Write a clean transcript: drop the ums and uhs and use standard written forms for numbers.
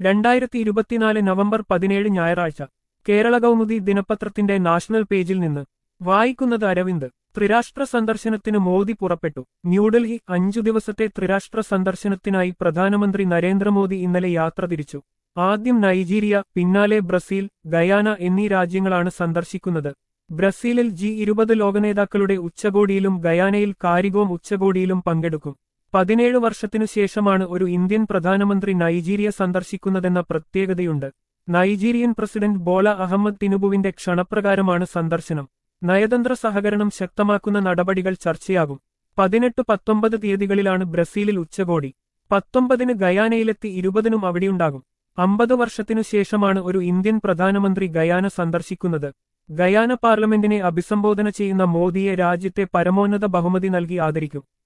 2024 November 17 ഞായറാഴ്ച കേരള കൗമുദി ദിനപത്രത്തിന്റെ national പേജിൽ നിന്ന് വായിക്കുന്നത് അരവിന്ദ്. ത്രിരാഷ്ട്ര സന്ദർശനത്തിന് മോദി പുറപ്പെട്ടു. ന്യൂഡൽഹി 5 ദിവസത്തെ ത്രിരാഷ്ട്ര സന്ദർശനത്തിനായി പ്രധാനമന്ത്രി നരേന്ദ്രമോദി ഇന്നലെ യാത്ര തിരിച്ചു. ആദ്യം നൈജീരിയ, പിന്നാലെ ബ്രസീൽ, ഗയാന എന്നീ രാജ്യങ്ങളാണ് സന്ദർശിക്കുന്നത്. ബ്രസീലിൽ G20 ലോകനേതാക്കളുടെ ഉച്ചകോടിയിലും ഗയാനയിൽ കാരികോം ഉച്ചകോടിയിലും പങ്കെടുക്കും. 17 വർഷത്തിനു ശേഷമാണ് ഒരു ഇന്ത്യൻ പ്രധാനമന്ത്രി നൈജീരിയ സന്ദർശിക്കുന്നതെന്ന പ്രത്യേകതയുണ്ട്. നൈജീരിയൻ പ്രസിഡന്റ് ബോള അഹമ്മദ് തിനുബുവിന്റെ ക്ഷണപ്രകാരമാണ് സന്ദർശനം. നയതന്ത്ര സഹകരണം ശക്തമാക്കുന്ന നടപടികൾ ചർച്ചയാകും. 18-19 തീയതികളിലാണ് ബ്രസീലിൽ ഉച്ചകോടി. 19-ന് ഗയാനയിലെത്തി 20-നും അവിടെയുണ്ടാകും. 50 വർഷത്തിനു ശേഷമാണ് ഒരു ഇന്ത്യൻ പ്രധാനമന്ത്രി ഗയാന സന്ദർശിക്കുന്നത്. ഗയാന പാർലമെന്റിനെ അഭിസംബോധന ചെയ്യുന്ന മോദിയെ രാജ്യത്തെ പരമോന്നത ബഹുമതി നൽകി ആദരിക്കും.